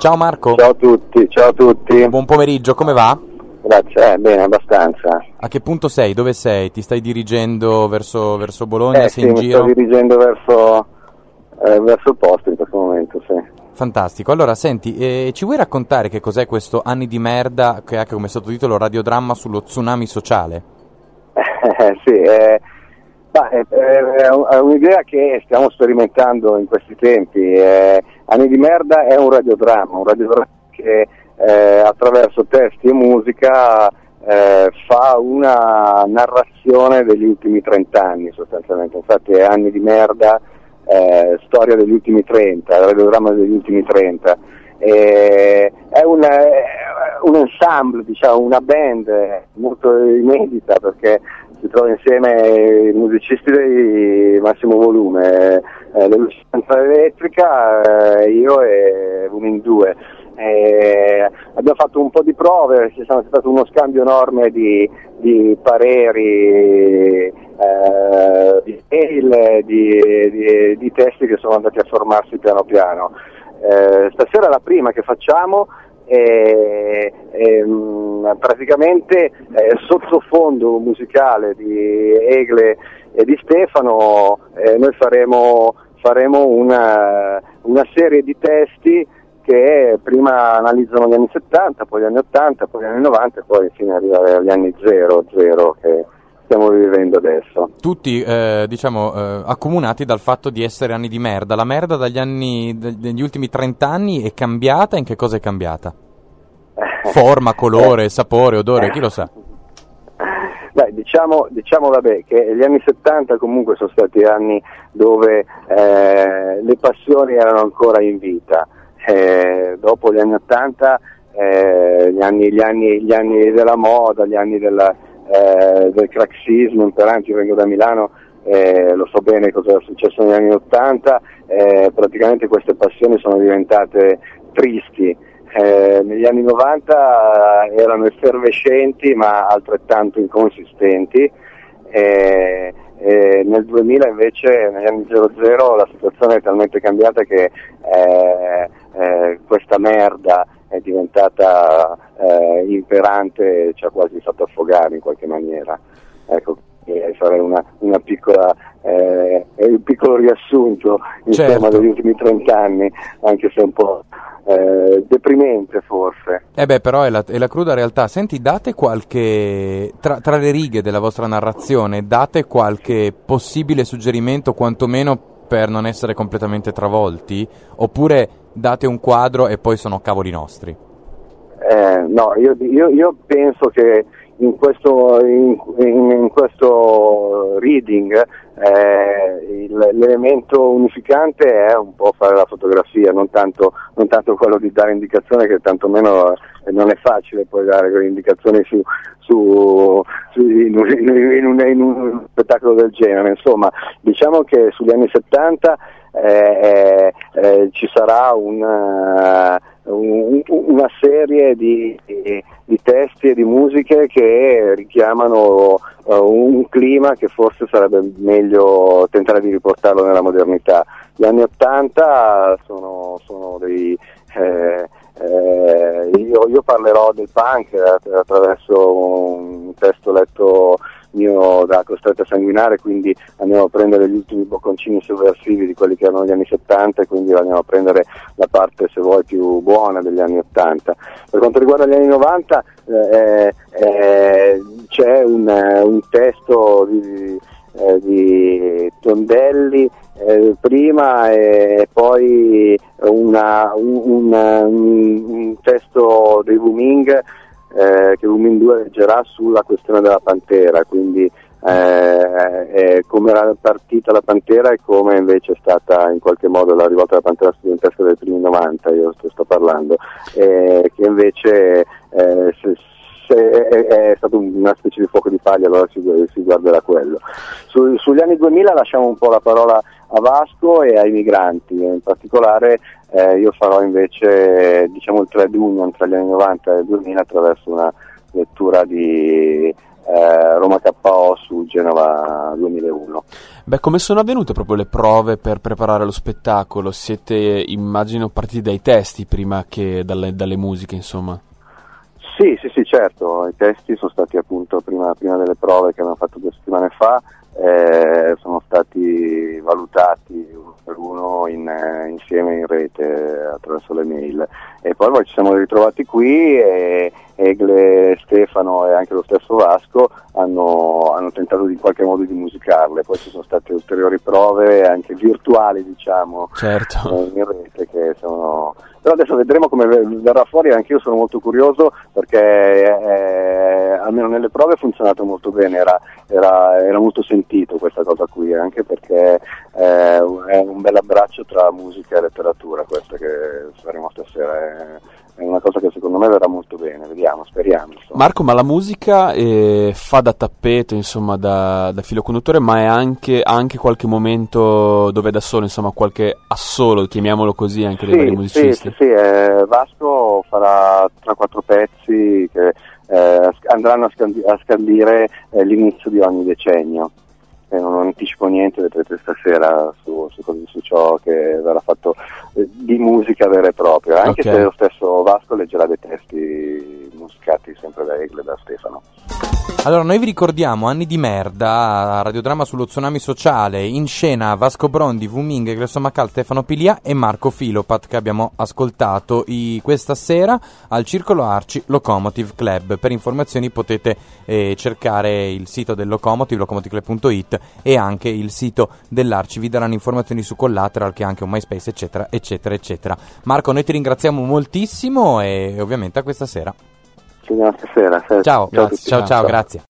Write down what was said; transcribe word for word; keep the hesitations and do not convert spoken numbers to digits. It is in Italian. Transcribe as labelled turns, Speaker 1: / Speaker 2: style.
Speaker 1: Ciao Marco.
Speaker 2: Ciao a tutti, ciao a tutti.
Speaker 1: Buon pomeriggio, come va?
Speaker 2: Grazie, eh, bene, abbastanza.
Speaker 1: A che punto sei? Dove sei? Ti stai dirigendo verso, verso Bologna?
Speaker 2: Eh
Speaker 1: sei
Speaker 2: sì,
Speaker 1: in
Speaker 2: mi
Speaker 1: giro?
Speaker 2: sto dirigendo verso, eh, verso il posto in questo momento, sì.
Speaker 1: Fantastico. Allora, senti, eh, ci vuoi raccontare che cos'è questo Anni di merda, che ha come sottotitolo radiodramma sullo tsunami sociale?
Speaker 2: Eh, sì, eh, bah, è, è, è un'idea che stiamo sperimentando in questi tempi. Eh, Anni di merda è un radiodramma, un radiodramma che eh, attraverso testi e musica eh, fa una narrazione degli ultimi trent'anni sostanzialmente. Infatti è Anni di merda, eh, storia degli ultimi trenta, il radiodramma degli ultimi trenta. Eh, è un, eh, un ensemble, diciamo, una band molto inedita, perché si trova insieme i musicisti di massimo volume, eh, l'Elucianza Elettrica, eh, io e Lumin due. Eh, abbiamo fatto un po' di prove, c'è stato uno scambio enorme di, di pareri, eh, di mail, di, di, di testi che sono andati a formarsi piano piano. Eh, stasera è la prima che facciamo e, e mh, praticamente eh, sottofondo musicale di Egle e di Stefano eh, noi faremo, faremo una, una serie di testi che prima analizzano gli anni settanta, poi gli anni ottanta, poi gli anni novanta e poi fino ad arrivare agli anni zero, zero che stiamo vivendo adesso.
Speaker 1: Tutti, eh, diciamo, eh, accomunati dal fatto di essere anni di merda. La merda dagli anni, degli ultimi trent'anni è cambiata? In che cosa è cambiata? Forma, colore, sapore, odore, chi lo sa?
Speaker 2: Beh, diciamo, diciamo vabbè, che gli anni settanta comunque sono stati anni dove eh, le passioni erano ancora in vita. Eh, dopo gli anni ottanta, eh, gli, anni, gli, anni, gli anni della moda, gli anni della, eh, del craxismo imperante, io vengo da Milano, eh, lo so bene cosa è successo negli anni ottanta, eh, praticamente queste passioni sono diventate tristi. Eh, negli anni novanta erano effervescenti ma altrettanto inconsistenti. Eh, E nel duemila invece, negli anni zero zero, la situazione è talmente cambiata che eh, eh, questa merda è diventata eh, imperante e ci ha quasi fatto affogare in qualche maniera. Ecco, e farei una, una piccola, eh, un piccolo riassunto insomma,
Speaker 1: certo.
Speaker 2: degli ultimi trent'anni, anche se un po' Eh, deprimente forse.
Speaker 1: Eh beh, però è la, è la cruda realtà. Senti, date qualche, tra, tra le righe della vostra narrazione, date qualche possibile suggerimento, quantomeno per non essere completamente travolti, oppure date un quadro e poi sono cavoli nostri?
Speaker 2: Eh, no, io, io, io penso che in questo, in, in, in questo reading eh, il, l'elemento unificante è un po' fare la fotografia, non tanto, non tanto quello di dare indicazione, che tantomeno eh, non è facile poi dare quelle indicazioni su, su, su, in, un, in, un, in un spettacolo del genere. Insomma, diciamo che sugli anni settanta eh, eh, ci sarà un... Un, una serie di, di, di testi e di musiche che richiamano uh, un clima che forse sarebbe meglio tentare di riportarlo nella modernità. Gli anni ottanta sono, sono dei eh, eh, io, io parlerò del punk attraverso un testo letto mio da Costretto a sanguinare, quindi andiamo a prendere gli ultimi bocconcini sovversivi di quelli che erano gli anni settanta e quindi andiamo a prendere la parte, se vuoi, più buona degli anni ottanta. Per quanto riguarda gli anni novanta eh, eh, c'è un, un testo di, eh, di Tondelli eh, prima e poi una, un, un, un testo dei Booming Eh, che Lumin due leggerà sulla questione della Pantera, quindi eh, eh, come era partita la Pantera e come invece è stata in qualche modo la rivolta della Pantera studentesca dei primi novanta, io sto, sto parlando, eh, che invece eh, se, se è, è stato una specie di fuoco di paglia, allora si, si guarderà quello. Su, sugli anni duemila lasciamo un po' la parola a Vasco e ai migranti, in particolare eh, io farò invece diciamo il trade union tra gli anni novanta e il duemila attraverso una lettura di, eh, Roma K O su Genova duemilauno.
Speaker 3: Beh, come sono avvenute proprio le prove per preparare lo spettacolo? Siete, immagino, partiti dai testi prima che dalle, dalle musiche, insomma?
Speaker 2: Sì, sì, sì, certo, i testi sono stati appunto prima, prima delle prove che abbiamo fatto due settimane fa, eh, sono stati valutati uno per uno in, eh, insieme in rete attraverso le mail, e poi, poi ci siamo ritrovati qui e Egle, Stefano e anche lo stesso Vasco hanno, hanno tentato in qualche modo di musicarle, poi ci sono state ulteriori prove anche virtuali, diciamo,
Speaker 3: certo.
Speaker 2: in rete, che sono... Però adesso vedremo come verrà fuori, anche io sono molto curioso perché eh, almeno nelle prove ha funzionato molto bene, era, era, era molto sentito questa cosa qui, anche perché eh, è un bel abbraccio tra musica e letteratura, questa che faremo stasera, è, è una cosa che secondo me verrà molto bene, vediamo, speriamo. Insomma.
Speaker 3: Marco, ma la musica eh, fa da tappeto, insomma, da, da filo conduttore, ma è anche, ha anche qualche momento dove è da solo, insomma, qualche assolo, chiamiamolo così, anche dei
Speaker 2: sì,
Speaker 3: vari musicisti.
Speaker 2: Sì, sì, eh, Vasco farà tre quattro pezzi che eh, andranno a, scandi- a scandire eh, l'inizio di ogni decennio. Eh, non anticipo niente, vedrete stasera su, su, su ciò che verrà fatto eh, di musica vera e propria, anche
Speaker 3: okay.
Speaker 2: se lo stesso Vasco leggerà dei testi musicati sempre da Egle e da Stefano.
Speaker 1: Allora, noi vi ricordiamo Anni di merda, radiodramma sullo tsunami sociale, in scena Vasco Brondi, Wuming, Eglesso Macal, Stefano Pilia e Marco Filopat, che abbiamo ascoltato i, questa sera al Circolo Arci Locomotive Club. Per informazioni potete eh, cercare il sito del Locomotive, locomotive club punto it, e anche il sito dell'Arci, vi daranno informazioni su Collateral, che è anche un MySpace, eccetera, eccetera, eccetera. Marco, noi ti ringraziamo moltissimo e ovviamente a questa sera.
Speaker 2: Ci vediamo stasera.
Speaker 1: Ciao,
Speaker 2: ciao,
Speaker 1: ciao, ciao, ciao, grazie.